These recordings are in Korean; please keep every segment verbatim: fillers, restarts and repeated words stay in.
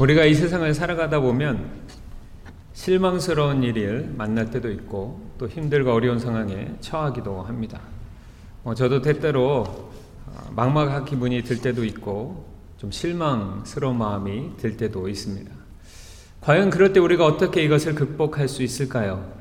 우리가 이 세상을 살아가다 보면 실망스러운 일을 만날 때도 있고 또 힘들고 어려운 상황에 처하기도 합니다. 어, 저도 때때로 막막한 기분이 들 때도 있고 좀 실망스러운 마음이 들 때도 있습니다. 과연 그럴 때 우리가 어떻게 이것을 극복할 수 있을까요?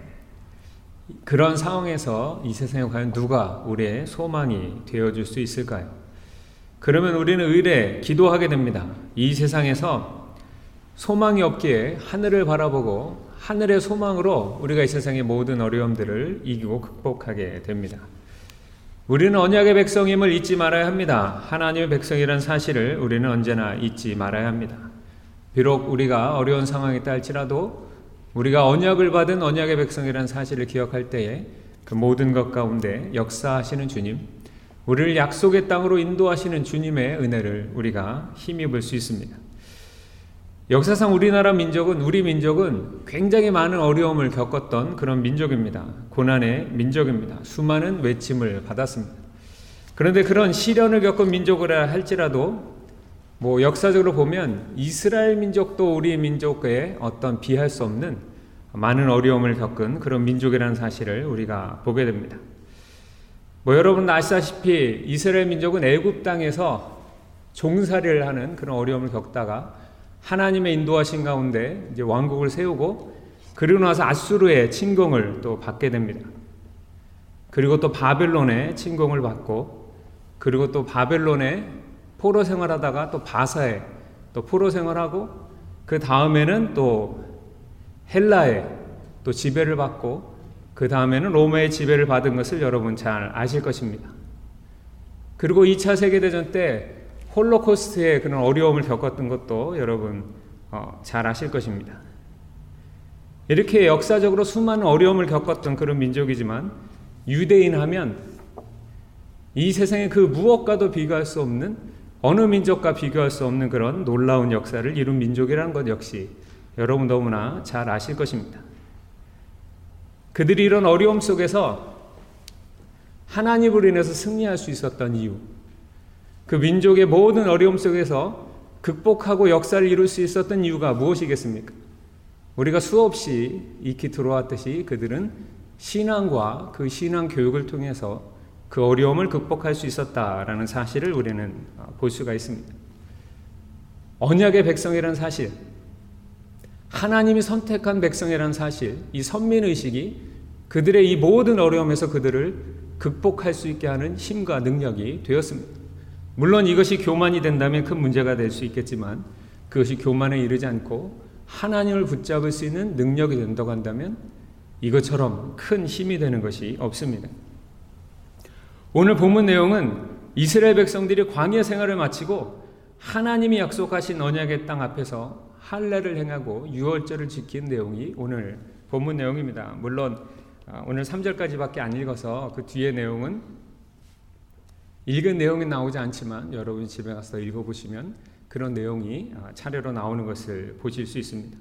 그런 상황에서 이 세상에 과연 누가 우리의 소망이 되어줄 수 있을까요? 그러면 우리는 의례 기도하게 됩니다. 이 세상에서 소망이 없기에 하늘을 바라보고 하늘의 소망으로 우리가 이 세상의 모든 어려움들을 이기고 극복하게 됩니다. 우리는 언약의 백성임을 잊지 말아야 합니다. 하나님의 백성이라는 사실을 우리는 언제나 잊지 말아야 합니다. 비록 우리가 어려운 상황에 있다 할지라도 우리가 언약을 받은 언약의 백성이라는 사실을 기억할 때에 그 모든 것 가운데 역사하시는 주님, 우리를 약속의 땅으로 인도하시는 주님의 은혜를 우리가 힘입을 수 있습니다. 역사상 우리나라 민족은 우리 민족은 굉장히 많은 어려움을 겪었던 그런 민족입니다. 고난의 민족입니다. 수많은 외침을 받았습니다. 그런데 그런 시련을 겪은 민족이라 할지라도 뭐 역사적으로 보면 이스라엘 민족도 우리 민족에 어떤 비할 수 없는 많은 어려움을 겪은 그런 민족이라는 사실을 우리가 보게 됩니다. 뭐 여러분 아시다시피 이스라엘 민족은 애굽 땅에서 종살이를 하는 그런 어려움을 겪다가 하나님의 인도하신 가운데 이제 왕국을 세우고 그리고 나서 아수르의 침공을 또 받게 됩니다. 그리고 또 바벨론의 침공을 받고 그리고 또 바벨론의 포로 생활하다가 또 바사에 또 포로 생활하고 그 다음에는 또 헬라에 또 지배를 받고 그 다음에는 로마의 지배를 받은 것을 여러분 잘 아실 것입니다. 그리고 이 차 세계대전 때 홀로코스트의 그런 어려움을 겪었던 것도 여러분 어, 잘 아실 것입니다. 이렇게 역사적으로 수많은 어려움을 겪었던 그런 민족이지만 유대인 하면 이 세상에 그 무엇과도 비교할 수 없는 어느 민족과 비교할 수 없는 그런 놀라운 역사를 이룬 민족이라는 것 역시 여러분 너무나 잘 아실 것입니다. 그들이 이런 어려움 속에서 하나님으로 인해서 승리할 수 있었던 이유, 그 민족의 모든 어려움 속에서 극복하고 역사를 이룰 수 있었던 이유가 무엇이겠습니까? 우리가 수없이 익히 들어왔듯이 그들은 신앙과 그 신앙 교육을 통해서 그 어려움을 극복할 수 있었다라는 사실을 우리는 볼 수가 있습니다. 언약의 백성이라는 사실, 하나님이 선택한 백성이라는 사실, 이 선민의식이 그들의 이 모든 어려움에서 그들을 극복할 수 있게 하는 힘과 능력이 되었습니다. 물론 이것이 교만이 된다면 큰 문제가 될 수 있겠지만 그것이 교만에 이르지 않고 하나님을 붙잡을 수 있는 능력이 된다고 한다면 이것처럼 큰 힘이 되는 것이 없습니다. 오늘 본문 내용은 이스라엘 백성들이 광야 생활을 마치고 하나님이 약속하신 언약의 땅 앞에서 할례를 행하고 유월절을 지킨 내용이 오늘 본문 내용입니다. 물론 오늘 삼 절까지밖에 안 읽어서 그 뒤에 내용은 읽은 내용이 나오지 않지만 여러분이 집에 가서 읽어보시면 그런 내용이 차례로 나오는 것을 보실 수 있습니다.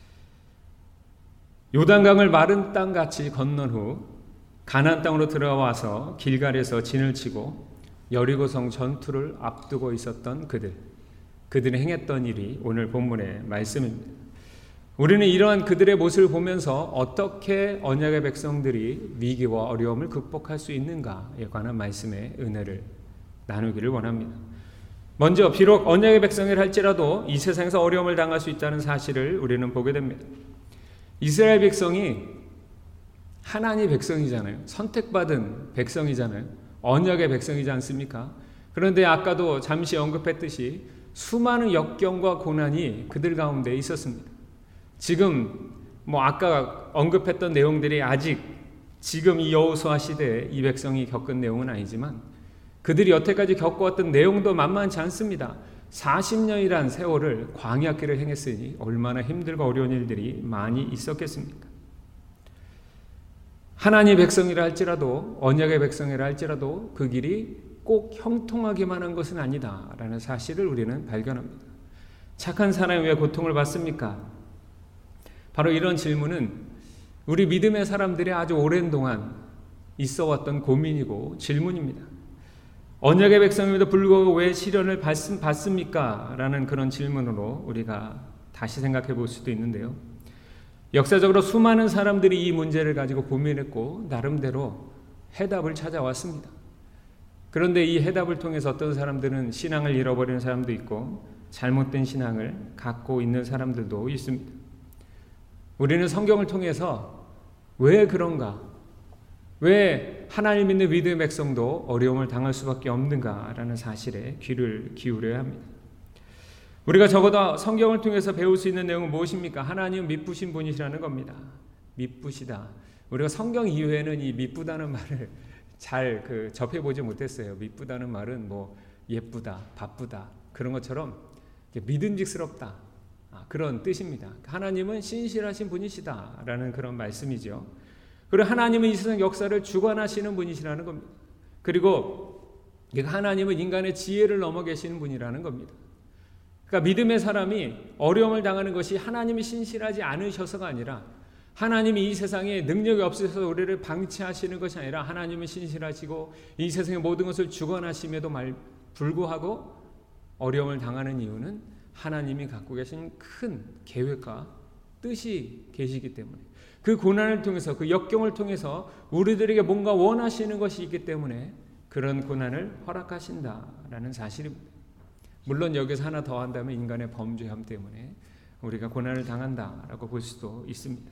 요단강을 마른 땅같이 건넌 후 가나안 땅으로 들어와서 길갈에서 진을 치고 여리고성 전투를 앞두고 있었던 그들, 그들이 행했던 일이 오늘 본문의 말씀입니다. 우리는 이러한 그들의 모습을 보면서 어떻게 언약의 백성들이 위기와 어려움을 극복할 수 있는가에 관한 말씀의 은혜를 나누기를 원합니다. 먼저 비록 언약의 백성이라 할지라도 이 세상에서 어려움을 당할 수 있다는 사실을 우리는 보게 됩니다. 이스라엘 백성이 하나님의 백성이잖아요. 선택받은 백성이잖아요. 언약의 백성이지 않습니까? 그런데 아까도 잠시 언급했듯이 수많은 역경과 고난이 그들 가운데 있었습니다. 지금 뭐 아까 언급했던 내용들이 아직 지금 이 여호수아 시대에 이 백성이 겪은 내용은 아니지만 그들이 여태까지 겪어왔던 내용도 만만치 않습니다. 사십 년이란 세월을 광야길을 행했으니 얼마나 힘들고 어려운 일들이 많이 있었겠습니까? 하나님의 백성이라 할지라도 언약의 백성이라 할지라도 그 길이 꼭 형통하기만 한 것은 아니다라는 사실을 우리는 발견합니다. 착한 사람이 왜 고통을 받습니까? 바로 이런 질문은 우리 믿음의 사람들이 아주 오랜 동안 있어왔던 고민이고 질문입니다. 언약의 백성임에도 불구하고 왜 시련을 받습니까? 라는 그런 질문으로 우리가 다시 생각해 볼 수도 있는데요. 역사적으로 수많은 사람들이 이 문제를 가지고 고민했고 나름대로 해답을 찾아왔습니다. 그런데 이 해답을 통해서 어떤 사람들은 신앙을 잃어버리는 사람도 있고 잘못된 신앙을 갖고 있는 사람들도 있습니다. 우리는 성경을 통해서 왜 그런가? 왜 하나님 믿는 믿음의 백성도 어려움을 당할 수밖에 없는가라는 사실에 귀를 기울여야 합니다. 우리가 적어도 성경을 통해서 배울 수 있는 내용은 무엇입니까? 하나님은 미쁘신 분이시라는 겁니다. 미쁘시다. 우리가 성경 이후에는 이 미쁘다는 말을 잘 그 접해보지 못했어요. 미쁘다는 말은 뭐 예쁘다, 바쁘다 그런 것처럼 믿음직스럽다 그런 뜻입니다. 하나님은 신실하신 분이시다라는 그런 말씀이죠. 그리고 하나님은 이 세상 역사를 주관하시는 분이시라는 겁니다. 그리고 하나님은 인간의 지혜를 넘어 계시는 분이라는 겁니다. 그러니까 믿음의 사람이 어려움을 당하는 것이 하나님이 신실하지 않으셔서가 아니라 하나님이 이 세상에 능력이 없으셔서 우리를 방치하시는 것이 아니라 하나님은 신실하시고 이 세상의 모든 것을 주관하심에도 말 불구하고 어려움을 당하는 이유는 하나님이 갖고 계신 큰 계획과 뜻이 계시기 때문에 그 고난을 통해서 그 역경을 통해서 우리들에게 뭔가 원하시는 것이 있기 때문에 그런 고난을 허락하신다라는 사실입니다. 물론 여기서 하나 더 한다면 인간의 범죄함 때문에 우리가 고난을 당한다라고 볼 수도 있습니다.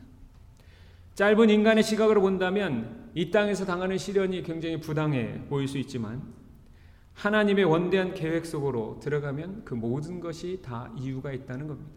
짧은 인간의 시각으로 본다면 이 땅에서 당하는 시련이 굉장히 부당해 보일 수 있지만 하나님의 원대한 계획 속으로 들어가면 그 모든 것이 다 이유가 있다는 겁니다.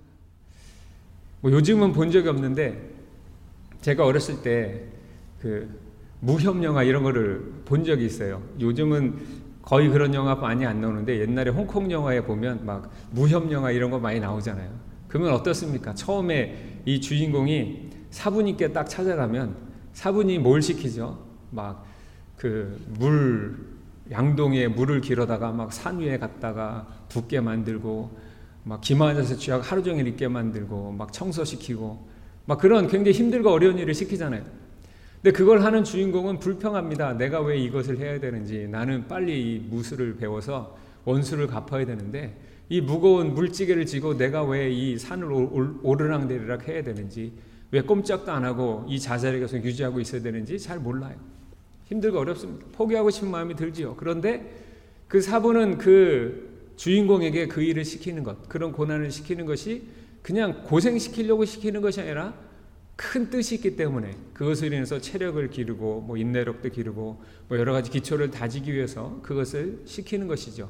뭐 요즘은 본 적이 없는데 제가 어렸을 때 그 무협 영화 이런 거를 본 적이 있어요. 요즘은 거의 그런 영화 많이 안 나오는데 옛날에 홍콩 영화에 보면 막 무협 영화 이런 거 많이 나오잖아요. 그러면 어떻습니까? 처음에 이 주인공이 사부님께 딱 찾아가면 사부님이 뭘 시키죠? 막 그 물 양동이에 물을 길어다가 막 산 위에 갔다가 붓게 만들고 막 기마에서 쥐약 하루 종일 있게 만들고 막 청소시키고 막 그런 굉장히 힘들고 어려운 일을 시키잖아요. 근데 그걸 하는 주인공은 불평합니다. 내가 왜 이것을 해야 되는지, 나는 빨리 이 무술을 배워서 원수를 갚아야 되는데 이 무거운 물지개를 지고 내가 왜 이 산을 오르락내리락 해야 되는지, 왜 꼼짝도 안 하고 이 자세를 계속 유지하고 있어야 되는지 잘 몰라요. 힘들고 어렵습니다. 포기하고 싶은 마음이 들지요. 그런데 그 사부는 그 주인공에게 그 일을 시키는 것, 그런 고난을 시키는 것이 그냥 고생시키려고 시키는 것이 아니라 큰 뜻이 있기 때문에 그것을 인해서 체력을 기르고 뭐 인내력도 기르고 뭐 여러 가지 기초를 다지기 위해서 그것을 시키는 것이죠.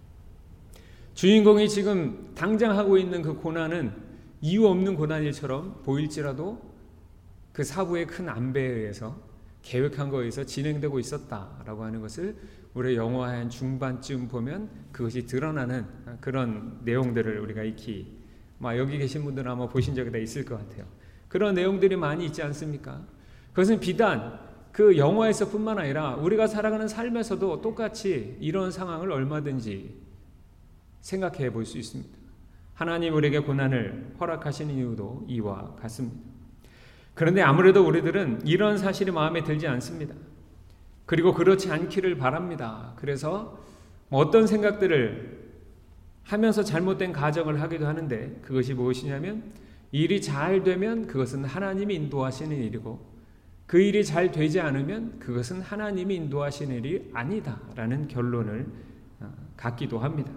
주인공이 지금 당장 하고 있는 그 고난은 이유 없는 고난일처럼 보일지라도 그 사부의 큰 안배에 의해서 계획한 거에 의해서 진행되고 있었다라고 하는 것을 우리 영화의 한 중반쯤 보면 그것이 드러나는 그런 내용들을 우리가 익히 막 여기 계신 분들은 아마 보신 적이 다 있을 것 같아요. 그런 내용들이 많이 있지 않습니까? 그것은 비단 그 영화에서 뿐만 아니라 우리가 살아가는 삶에서도 똑같이 이런 상황을 얼마든지 생각해 볼 수 있습니다. 하나님 우리에게 고난을 허락하시는 이유도 이와 같습니다. 그런데 아무래도 우리들은 이런 사실이 마음에 들지 않습니다. 그리고 그렇지 않기를 바랍니다. 그래서 어떤 생각들을 하면서 잘못된 가정을 하기도 하는데 그것이 무엇이냐면 일이 잘 되면 그것은 하나님이 인도하시는 일이고 그 일이 잘 되지 않으면 그것은 하나님이 인도하시는 일이 아니다라는 결론을 갖기도 합니다.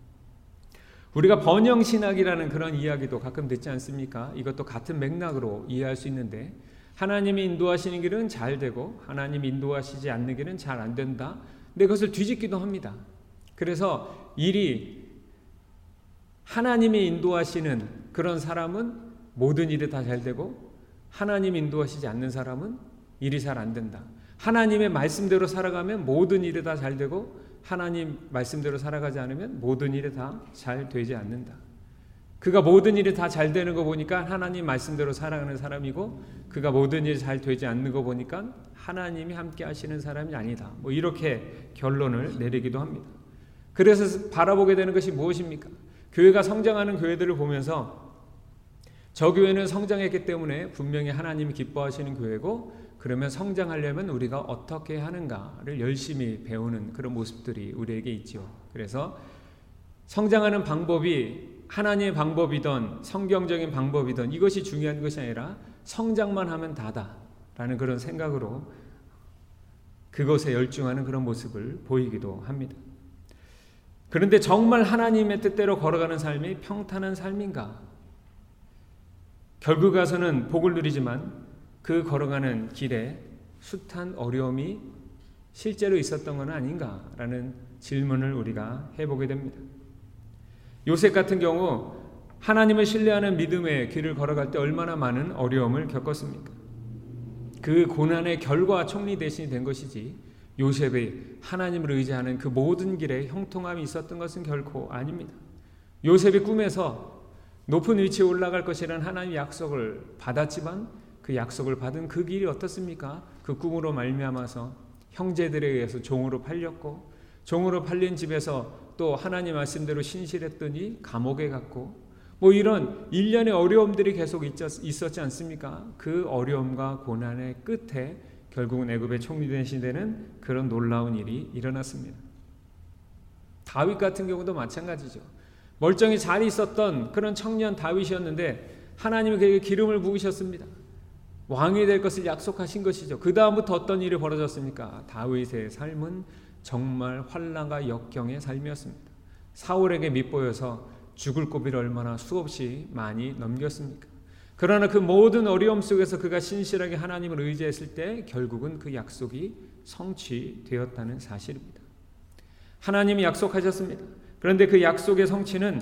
우리가 번영신학이라는 그런 이야기도 가끔 듣지 않습니까? 이것도 같은 맥락으로 이해할 수 있는데 하나님이 인도하시는 길은 잘 되고 하나님이 인도하시지 않는 길은 잘 안 된다. 근데 그것을 뒤집기도 합니다. 그래서 일이 하나님이 인도하시는 그런 사람은 모든 일이 다 잘 되고 하나님 인도하시지 않는 사람은 일이 잘 안 된다. 하나님의 말씀대로 살아가면 모든 일이 다 잘 되고 하나님 말씀대로 살아가지 않으면 모든 일이 다 잘 되지 않는다. 그가 모든 일이 다 잘 되는 거 보니까 하나님 말씀대로 살아가는 사람이고 그가 모든 일이 잘 되지 않는 거 보니까 하나님이 함께 하시는 사람이 아니다. 뭐 이렇게 결론을 내리기도 합니다. 그래서 바라보게 되는 것이 무엇입니까? 교회가 성장하는 교회들을 보면서 저 교회는 성장했기 때문에 분명히 하나님이 기뻐하시는 교회고 그러면 성장하려면 우리가 어떻게 하는가를 열심히 배우는 그런 모습들이 우리에게 있지요. 그래서 성장하는 방법이 하나님의 방법이든 성경적인 방법이든 이것이 중요한 것이 아니라 성장만 하면 다다라는 그런 생각으로 그것에 열중하는 그런 모습을 보이기도 합니다. 그런데 정말 하나님의 뜻대로 걸어가는 삶이 평탄한 삶인가? 결국 가서는 복을 누리지만 그 걸어가는 길에 숱한 어려움이 실제로 있었던 건 아닌가라는 질문을 우리가 해보게 됩니다. 요셉 같은 경우 하나님을 신뢰하는 믿음의 길을 걸어갈 때 얼마나 많은 어려움을 겪었습니까? 그 고난의 결과 총리 대신이 된 것이지 요셉이 하나님을 의지하는 그 모든 길에 형통함이 있었던 것은 결코 아닙니다. 요셉이 꿈에서 높은 위치에 올라갈 것이라는 하나님의 약속을 받았지만 그 약속을 받은 그 길이 어떻습니까? 그 꿈으로 말미암아서 형제들에 의해서 종으로 팔렸고 종으로 팔린 집에서 또 하나님 말씀대로 신실했더니 감옥에 갔고 뭐 이런 일련의 어려움들이 계속 있었지 않습니까? 그 어려움과 고난의 끝에 결국은 애굽의 총리 대신이 되는 그런 놀라운 일이 일어났습니다. 다윗 같은 경우도 마찬가지죠. 멀쩡히 잘 있었던 그런 청년 다윗이었는데 하나님이 그에게 기름을 부으셨습니다. 왕이 될 것을 약속하신 것이죠. 그 다음부터 어떤 일이 벌어졌습니까? 다윗의 삶은 정말 환난과 역경의 삶이었습니다. 사울에게 밉보여서 죽을 고비를 얼마나 수없이 많이 넘겼습니까? 그러나 그 모든 어려움 속에서 그가 신실하게 하나님을 의지했을 때 결국은 그 약속이 성취되었다는 사실입니다. 하나님이 약속하셨습니다. 그런데 그 약속의 성취는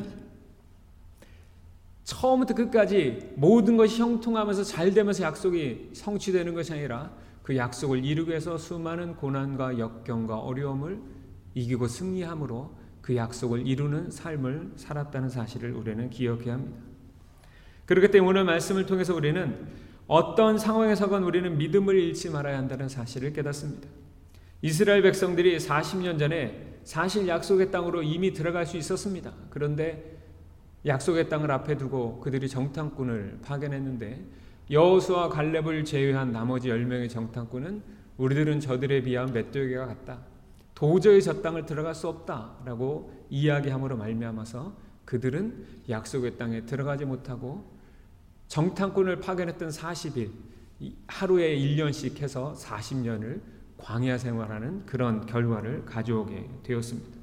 처음부터 끝까지 모든 것이 형통하면서 잘 되면서 약속이 성취되는 것이 아니라 그 약속을 이루기 위해서 수많은 고난과 역경과 어려움을 이기고 승리함으로 그 약속을 이루는 삶을 살았다는 사실을 우리는 기억해야 합니다. 그렇기 때문에 오늘 말씀을 통해서 우리는 어떤 상황에서건 우리는 믿음을 잃지 말아야 한다는 사실을 깨닫습니다. 이스라엘 백성들이 사십 년 전에 사실 약속의 땅으로 이미 들어갈 수 있었습니다. 그런데 약속의 땅을 앞에 두고 그들이 정탐꾼을 파견했는데 여호수아와 갈렙을 제외한 나머지 열 명의 정탐꾼은 우리들은 저들에 비하면 맷돌개가 같다. 도저히 저 땅을 들어갈 수 없다라고 이야기함으로 말미암아서 그들은 약속의 땅에 들어가지 못하고 정탐꾼을 파견했던 사십 일, 하루에 일 년씩 해서 사십 년을 광야 생활하는 그런 결과를 가져오게 되었습니다.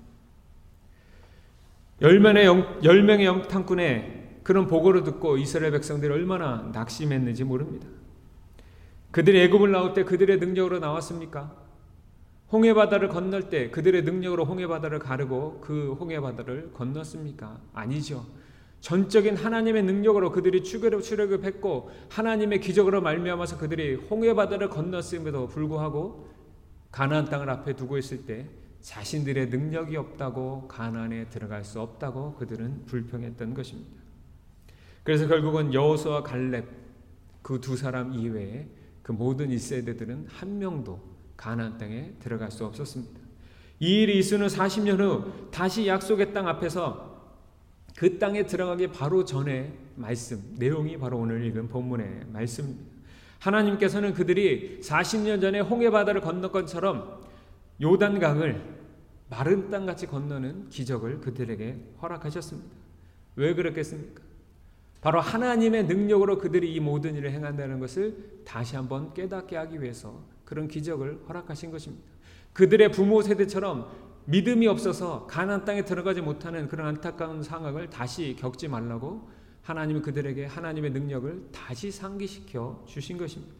열 명의, 영, 열 명의 정탐꾼의 그런 보고를 듣고 이스라엘 백성들이 얼마나 낙심했는지 모릅니다. 그들이 애굽을 나올 때 그들의 능력으로 나왔습니까? 홍해바다를 건널 때 그들의 능력으로 홍해바다를 가르고 그 홍해바다를 건넜습니까? 아니죠. 전적인 하나님의 능력으로 그들이 출애굽했고 하나님의 기적으로 말미암아서 그들이 홍해바다를 건넜음에도 불구하고 가나안 땅을 앞에 두고 있을 때 자신들의 능력이 없다고 가나안에 들어갈 수 없다고 그들은 불평했던 것입니다. 그래서 결국은 여호수아와 갈렙 그 두 사람 이외에 그 모든 일 세대들은 한 명도 가나안 땅에 들어갈 수 없었습니다. 이 일이 있은 사십 년 후 다시 약속의 땅 앞에서 그 땅에 들어가기 바로 전에 말씀, 내용이 바로 오늘 읽은 본문의 말씀입니다. 하나님께서는 그들이 사십 년 전에 홍해바다를 건넌 것처럼 요단강을 마른 땅같이 건너는 기적을 그들에게 허락하셨습니다. 왜 그렇겠습니까? 바로 하나님의 능력으로 그들이 이 모든 일을 행한다는 것을 다시 한번 깨닫게 하기 위해서 그런 기적을 허락하신 것입니다. 그들의 부모 세대처럼 믿음이 없어서 가나안 땅에 들어가지 못하는 그런 안타까운 상황을 다시 겪지 말라고 하나님은 그들에게 하나님의 능력을 다시 상기시켜 주신 것입니다.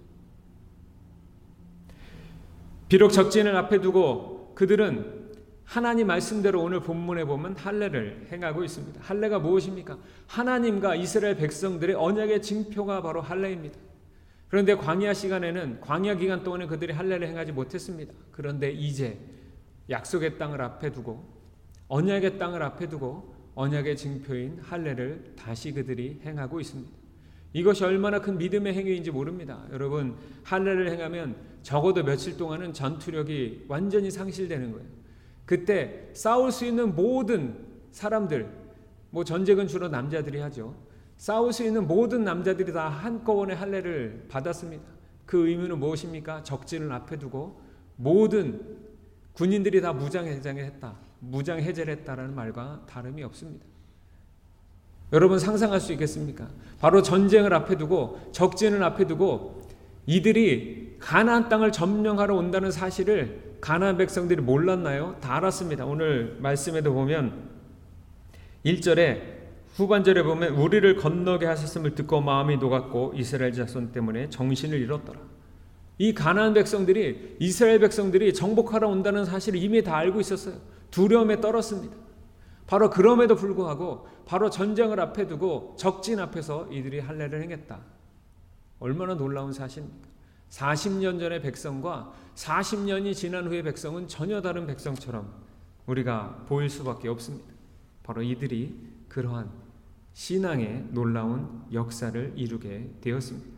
비록 적진을 앞에 두고 그들은 하나님 말씀대로 오늘 본문에 보면 할례를 행하고 있습니다. 할례가 무엇입니까? 하나님과 이스라엘 백성들의 언약의 징표가 바로 할례입니다. 그런데 광야 시간에는 광야 기간 동안에 그들이 할례를 행하지 못했습니다. 그런데 이제 약속의 땅을 앞에 두고 언약의 땅을 앞에 두고 언약의 징표인 할례를 다시 그들이 행하고 있습니다. 이것이 얼마나 큰 믿음의 행위인지 모릅니다. 여러분, 할례를 행하면 적어도 며칠 동안은 전투력이 완전히 상실되는 거예요. 그때 싸울 수 있는 모든 사람들, 뭐 전쟁은 주로 남자들이 하죠. 싸울 수 있는 모든 남자들이 다 한꺼번에 할례를 받았습니다. 그 의미는 무엇입니까? 적진을 앞에 두고 모든 군인들이 다 무장 해제를 했다. 무장 해제를 했다라는 말과 다름이 없습니다. 여러분 상상할 수 있겠습니까? 바로 전쟁을 앞에 두고 적진을 앞에 두고 이들이 가나안 땅을 점령하러 온다는 사실을 가나안 백성들이 몰랐나요? 다 알았습니다. 오늘 말씀에도 보면 일 절에 후반절에 보면 우리를 건너게 하셨음을 듣고 마음이 녹았고 이스라엘 자손 때문에 정신을 잃었더라. 이 가나안 백성들이 이스라엘 백성들이 정복하러 온다는 사실을 이미 다 알고 있었어요. 두려움에 떨었습니다. 바로 그럼에도 불구하고 바로 전쟁을 앞에 두고 적진 앞에서 이들이 할례를 행했다. 얼마나 놀라운 사실입니까? 사십 년 전의 백성과 사십 년이 지난 후의 백성은 전혀 다른 백성처럼 우리가 보일 수밖에 없습니다. 바로 이들이 그러한 신앙의 놀라운 역사를 이루게 되었습니다.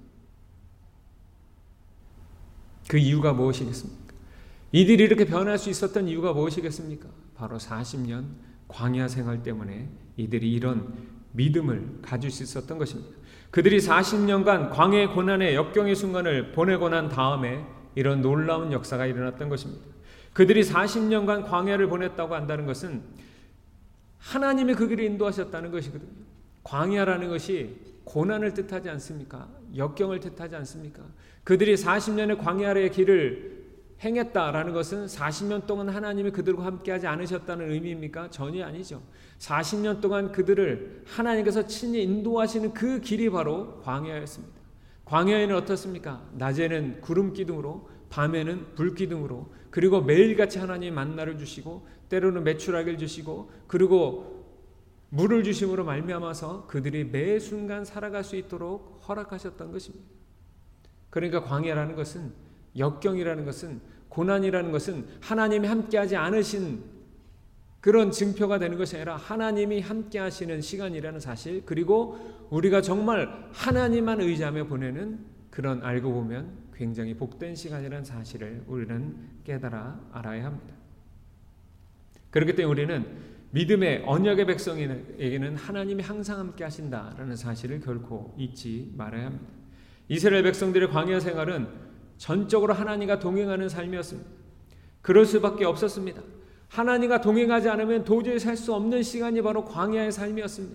그 이유가 무엇이겠습니까? 이들이 이렇게 변할 수 있었던 이유가 무엇이겠습니까? 바로 사십 년 광야 생활 때문에 이들이 이런 믿음을 가질 수 있었던 것입니다. 그들이 사십 년간 광야의 고난의 역경의 순간을 보내고 난 다음에 이런 놀라운 역사가 일어났던 것입니다. 그들이 사십 년간 광야를 보냈다고 한다는 것은 하나님이 그 길을 인도하셨다는 것이거든요. 광야라는 것이 고난을 뜻하지 않습니까? 역경을 뜻하지 않습니까? 그들이 사십 년의 광야의 길을 행했다라는 것은 사십 년 동안 하나님이 그들과 함께하지 않으셨다는 의미입니까? 전혀 아니죠. 사십 년 동안 그들을 하나님께서 친히 인도하시는 그 길이 바로 광야였습니다. 광야에는 어떻습니까? 낮에는 구름 기둥으로, 밤에는 불 기둥으로, 그리고 매일같이 하나님이 만나를 주시고 때로는 메추라기를 주시고 그리고 물을 주심으로 말미암아서 그들이 매 순간 살아갈 수 있도록 허락하셨던 것입니다. 그러니까 광야라는 것은, 역경이라는 것은, 고난이라는 것은 하나님이 함께하지 않으신 그런 증표가 되는 것이 아니라 하나님이 함께하시는 시간이라는 사실, 그리고 우리가 정말 하나님만 의지하며 보내는 그런, 알고 보면 굉장히 복된 시간이라는 사실을 우리는 깨달아 알아야 합니다. 그렇기 때문에 우리는 믿음의 언약의 백성에게는 하나님이 항상 함께 하신다라는 사실을 결코 잊지 말아야 합니다. 이스라엘 백성들의 광야 생활은 전적으로 하나님과 동행하는 삶이었습니다. 그럴 수밖에 없었습니다. 하나님과 동행하지 않으면 도저히 살 수 없는 시간이 바로 광야의 삶이었습니다.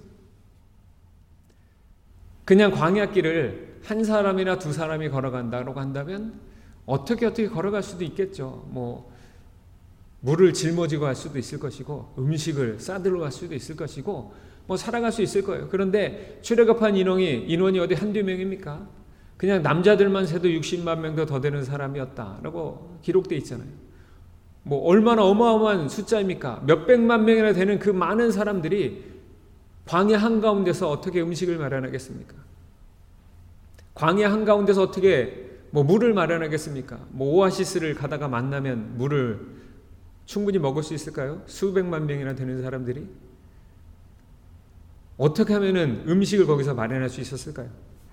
그냥 광야길을 한 사람이나 두 사람이 걸어간다고 한다면 어떻게 어떻게 걸어갈 수도 있겠죠. 뭐 물을 짊어지고 갈 수도 있을 것이고 음식을 싸들고 갈 수도 있을 것이고 뭐 살아갈 수 있을 거예요. 그런데 출애굽한 인원이 인원이 어디 한두 명입니까? 그냥 남자들만 세도 육십만 명도 더 되는 사람이었다라고 기록되어 있잖아요. 뭐 얼마나 어마어마한 숫자입니까? 몇백만 명이나 되는 그 많은 사람들이 광야 한가운데서 어떻게 음식을 마련하겠습니까? 광야 한가운데서 어떻게 뭐 물을 마련하겠습니까? 뭐 오아시스를 가다가 만나면 물을 충분히 먹을 수 있을까요? 수백만 명이나 되는 사람들이 어떻게 하면은 음식을 거기서 마련할 수 있었을까요?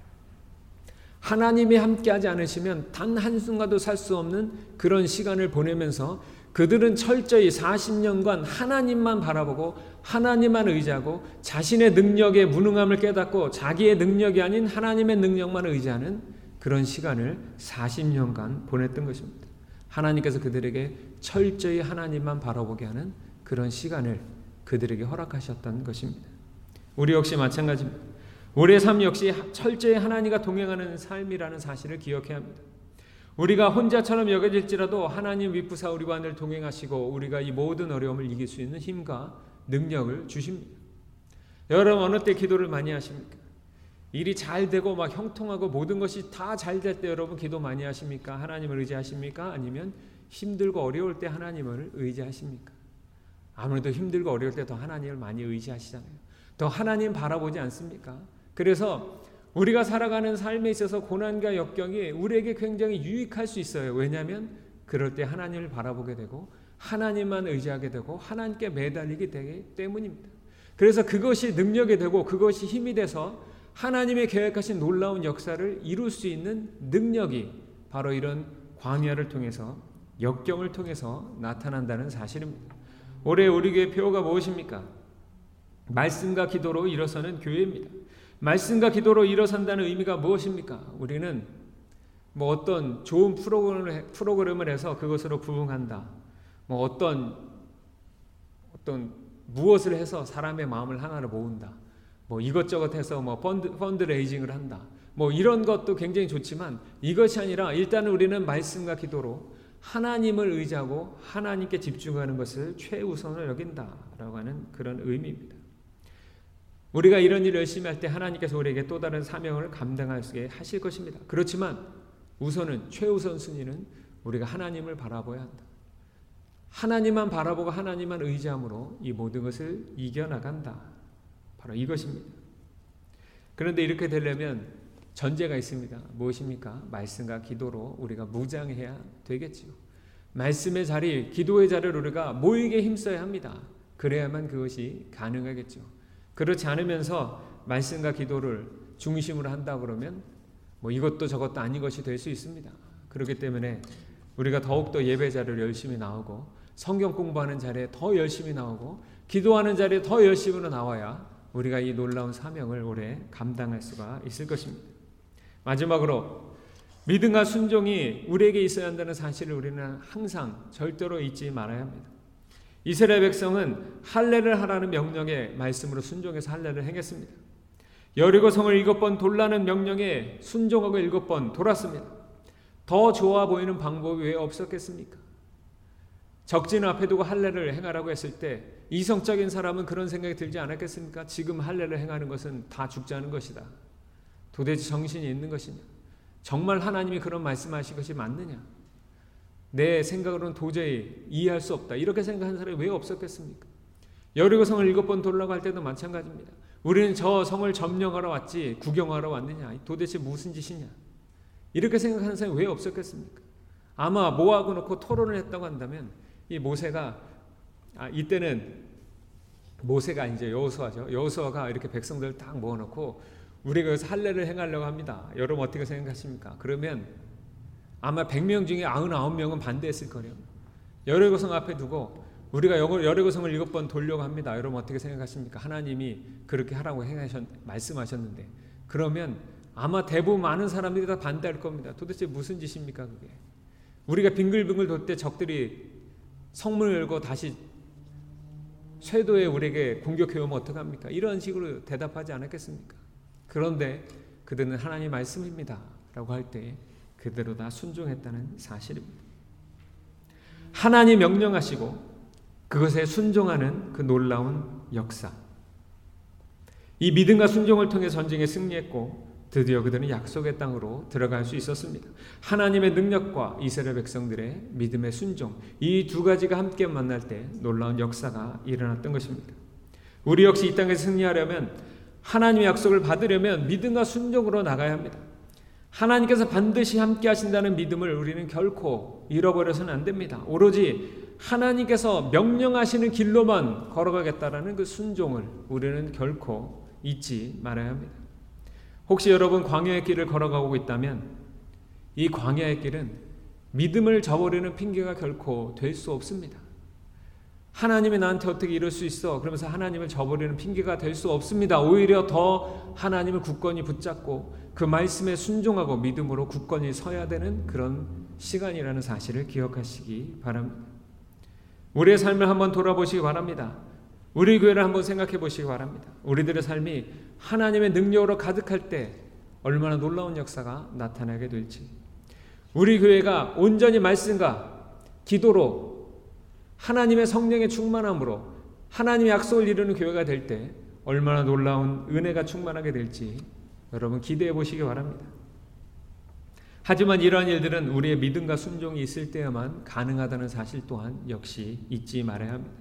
하나님이 함께하지 않으시면 단 한순간도 살 수 없는 그런 시간을 보내면서 그들은 철저히 사십 년간 하나님만 바라보고 하나님만 의지하고 자신의 능력의 무능함을 깨닫고 자기의 능력이 아닌 하나님의 능력만 의지하는 그런 시간을 사십 년간 보냈던 것입니다. 하나님께서 그들에게 철저히 하나님만 바라보게 하는 그런 시간을 그들에게 허락하셨던 것입니다. 우리 역시 마찬가지입니다. 우리의 삶 역시 철저히 하나님과 동행하는 삶이라는 사실을 기억해야 합니다. 우리가 혼자처럼 여겨질지라도 하나님 위프사 우리와 늘 동행하시고 우리가 이 모든 어려움을 이길 수 있는 힘과 능력을 주십니다. 여러분 어느 때 기도를 많이 하십니까? 일이 잘 되고 막 형통하고 모든 것이 다 잘 될 때 여러분 기도 많이 하십니까? 하나님을 의지하십니까? 아니면 힘들고 어려울 때 하나님을 의지하십니까? 아무래도 힘들고 어려울 때 더 하나님을 많이 의지하시잖아요. 더 하나님 바라보지 않습니까? 그래서 우리가 살아가는 삶에 있어서 고난과 역경이 우리에게 굉장히 유익할 수 있어요. 왜냐하면 그럴 때 하나님을 바라보게 되고 하나님만 의지하게 되고 하나님께 매달리게 되기 때문입니다. 그래서 그것이 능력이 되고 그것이 힘이 돼서 하나님의 계획하신 놀라운 역사를 이룰 수 있는 능력이 바로 이런 광야를 통해서 역경을 통해서 나타난다는 사실입니다. 올해 우리 교회 표어가 무엇입니까? 말씀과 기도로 일어서는 교회입니다. 말씀과 기도로 일어선다는 의미가 무엇입니까? 우리는 뭐 어떤 좋은 프로그램을, 프로그램을 해서 그것으로 부흥한다. 뭐 어떤 어떤 무엇을 해서 사람의 마음을 하나로 모은다. 뭐 이것저것 해서 뭐 펀드, 펀드레이징을 한다. 뭐 이런 것도 굉장히 좋지만 이것이 아니라 일단 우리는 말씀과 기도로 하나님을 의지하고 하나님께 집중하는 것을 최우선을 여긴다라고 하는 그런 의미입니다. 우리가 이런 일을 열심히 할 때 하나님께서 우리에게 또 다른 사명을 감당하게 하실 것입니다. 그렇지만 우선은 최우선 순위는 우리가 하나님을 바라봐야 한다. 하나님만 바라보고 하나님만 의지함으로 이 모든 것을 이겨나간다. 바로 이것입니다. 그런데 이렇게 되려면 전제가 있습니다. 무엇입니까? 말씀과 기도로 우리가 무장해야 되겠지요. 말씀의 자리, 기도의 자리를 우리가 모이게 힘써야 합니다. 그래야만 그것이 가능하겠죠. 그렇지 않으면서 말씀과 기도를 중심으로 한다 그러면 뭐 이것도 저것도 아닌 것이 될 수 있습니다. 그렇기 때문에 우리가 더욱더 예배 자리를 열심히 나오고 성경 공부하는 자리에 더 열심히 나오고 기도하는 자리에 더 열심히 나와야 우리가 이 놀라운 사명을 오래 감당할 수가 있을 것입니다. 마지막으로 믿음과 순종이 우리에게 있어야 한다는 사실을 우리는 항상 절대로 잊지 말아야 합니다. 이스라엘 백성은 할례를 하라는 명령에 말씀으로 순종해서 할례를 행했습니다. 여리고 성을 일곱 번 돌라는 명령에 순종하고 일곱 번 돌았습니다. 더 좋아 보이는 방법이 왜 없었겠습니까? 적진 앞에 두고 할례를 행하라고 했을 때 이성적인 사람은 그런 생각이 들지 않았겠습니까? 지금 할례를 행하는 것은 다 죽자는 것이다. 도대체 정신이 있는 것이냐? 정말 하나님이 그런 말씀하신 것이 맞느냐? 내 생각으로는 도저히 이해할 수 없다. 이렇게 생각하는 사람이 왜 없었겠습니까? 여리고 성을 일곱 번 돌라고 할 때도 마찬가지입니다. 우리는 저 성을 점령하러 왔지 구경하러 왔느냐? 도대체 무슨 짓이냐? 이렇게 생각하는 사람이 왜 없었겠습니까? 아마 모아고 놓고 토론을 했다고 한다면 이 모세가 아, 이때는 모세가 이제 여호수아죠. 여호수아가 이렇게 백성들을 딱 모아놓고 우리가 여기서 할례를 행하려고 합니다. 여러분 어떻게 생각하십니까? 그러면 아마 백 명 중에 구십구 명은 반대했을 거예요. 여리고성 앞에 두고 우리가 여리고성을 일곱 번 돌려고 합니다. 여러분 어떻게 생각하십니까? 하나님이 그렇게 하라고 행하셨, 말씀하셨는데 그러면 아마 대부분 많은 사람들이 다 반대할 겁니다. 도대체 무슨 짓입니까 그게? 우리가 빙글빙글 돌 때 적들이 성문을 열고 다시 쇄도에 우리에게 공격해오면 어떡합니까? 이런 식으로 대답하지 않았겠습니까? 그런데 그들은 하나님 말씀입니다 라고 할 때 그대로 다 순종했다는 사실입니다. 하나님 명령하시고 그것에 순종하는 그 놀라운 역사. 이 믿음과 순종을 통해 전쟁에 승리했고 드디어 그들은 약속의 땅으로 들어갈 수 있었습니다. 하나님의 능력과 이스라엘 백성들의 믿음의 순종, 이 두 가지가 함께 만날 때 놀라운 역사가 일어났던 것입니다. 우리 역시 이 땅에서 승리하려면 하나님의 약속을 받으려면 믿음과 순종으로 나가야 합니다. 하나님께서 반드시 함께 하신다는 믿음을 우리는 결코 잃어버려서는 안 됩니다. 오로지 하나님께서 명령하시는 길로만 걸어가겠다라는 그 순종을 우리는 결코 잊지 말아야 합니다. 혹시 여러분 광야의 길을 걸어가고 있다면 이 광야의 길은 믿음을 저버리는 핑계가 결코 될 수 없습니다. 하나님이 나한테 어떻게 이럴 수 있어? 그러면서 하나님을 저버리는 핑계가 될 수 없습니다. 오히려 더 하나님을 굳건히 붙잡고 그 말씀에 순종하고 믿음으로 굳건히 서야 되는 그런 시간이라는 사실을 기억하시기 바랍니다. 우리의 삶을 한번 돌아보시기 바랍니다. 우리 교회를 한번 생각해 보시기 바랍니다. 우리들의 삶이 하나님의 능력으로 가득할 때 얼마나 놀라운 역사가 나타나게 될지, 우리 교회가 온전히 말씀과 기도로 하나님의 성령의 충만함으로 하나님의 약속을 이루는 교회가 될 때 얼마나 놀라운 은혜가 충만하게 될지 여러분 기대해 보시기 바랍니다. 하지만 이러한 일들은 우리의 믿음과 순종이 있을 때야만 가능하다는 사실 또한 역시 잊지 말아야 합니다.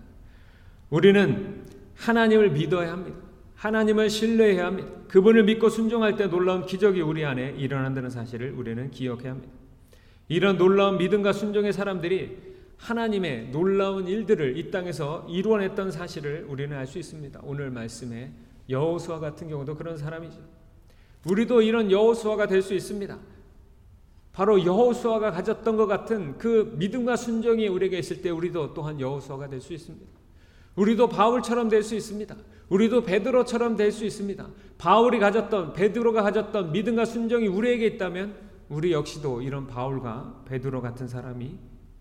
우리는 하나님을 믿어야 합니다. 하나님을 신뢰해야 합니다. 그분을 믿고 순종할 때 놀라운 기적이 우리 안에 일어난다는 사실을 우리는 기억해야 합니다. 이런 놀라운 믿음과 순종의 사람들이 하나님의 놀라운 일들을 이 땅에서 이루어냈던 사실을 우리는 알 수 있습니다. 오늘 말씀에 여호수아 같은 경우도 그런 사람이죠. 우리도 이런 여호수아가 될 수 있습니다. 바로 여호수아가 가졌던 것 같은 그 믿음과 순종이 우리에게 있을 때 우리도 또한 여호수아가 될 수 있습니다. 우리도 바울처럼 될 수 있습니다. 우리도 베드로처럼 될 수 있습니다. 바울이 가졌던, 베드로가 가졌던 믿음과 순종이 우리에게 있다면 우리 역시도 이런 바울과 베드로 같은 사람이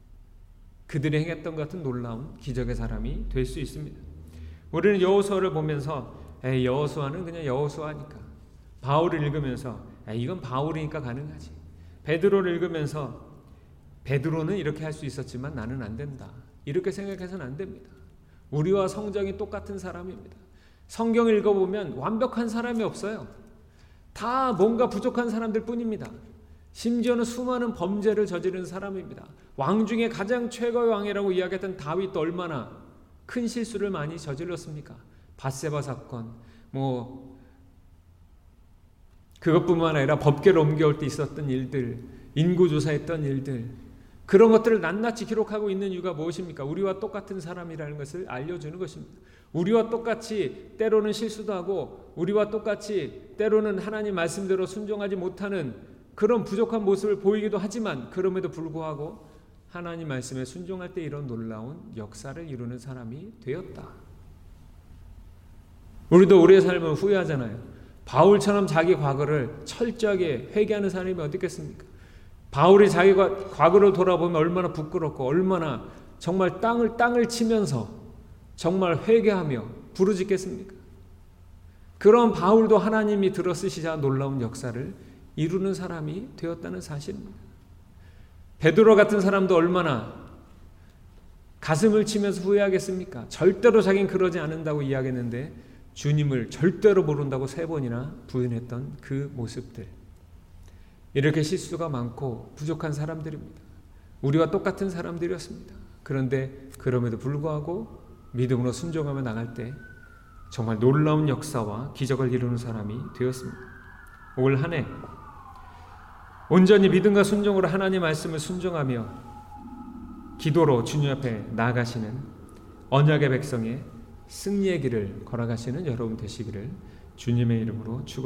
그들이 행했던 같은 놀라운 기적의 사람이 될 수 있습니다. 우리는 여호수아를 보면서 에이, 여호수아는 그냥 여호수아니까. 바울을 읽으면서 에이, 이건 바울이니까 가능하지. 베드로를 읽으면서 베드로는 이렇게 할 수 있었지만 나는 안 된다. 이렇게 생각해서는 안 됩니다. 우리와 성정이 똑같은 사람입니다. 성경을 읽어보면 완벽한 사람이 없어요. 다 뭔가 부족한 사람들 뿐입니다. 심지어는 수많은 범죄를 저지른 사람입니다. 왕 중에 가장 최고의 왕이라고 이야기했던 다윗도 얼마나 큰 실수를 많이 저질렀습니까? 밧세바 사건, 뭐 그것뿐만 아니라 법궤를 옮겨올 때 있었던 일들, 인구조사했던 일들, 그런 것들을 낱낱이 기록하고 있는 이유가 무엇입니까? 우리와 똑같은 사람이라는 것을 알려주는 것입니다. 우리와 똑같이 때로는 실수도 하고 우리와 똑같이 때로는 하나님 말씀대로 순종하지 못하는 그런 부족한 모습을 보이기도 하지만 그럼에도 불구하고 하나님 말씀에 순종할 때 이런 놀라운 역사를 이루는 사람이 되었다. 우리도 우리의 삶을 후회하잖아요. 바울처럼 자기 과거를 철저하게 회개하는 사람이 어디 있겠습니까? 바울이 자기 과거를 돌아보면 얼마나 부끄럽고 얼마나 정말 땅을 땅을 치면서 정말 회개하며 부르짖겠습니까? 그런 바울도 하나님이 들어쓰시자 놀라운 역사를 이루는 사람이 되었다는 사실입니다. 베드로 같은 사람도 얼마나 가슴을 치면서 후회하겠습니까? 절대로 자기는 그러지 않는다고 이야기했는데 주님을 절대로 모른다고 세 번이나 부인했던 그 모습들. 이렇게 실수가 많고 부족한 사람들입니다. 우리와 똑같은 사람들이었습니다. 그런데 그럼에도 불구하고 믿음으로 순종하며 나갈 때 정말 놀라운 역사와 기적을 이루는 사람이 되었습니다. 올 한 해 온전히 믿음과 순종으로 하나님 말씀을 순종하며 기도로 주님 앞에 나아가시는 언약의 백성의 승리의 길을 걸어가시는 여러분 되시기를 주님의 이름으로 축원합니다.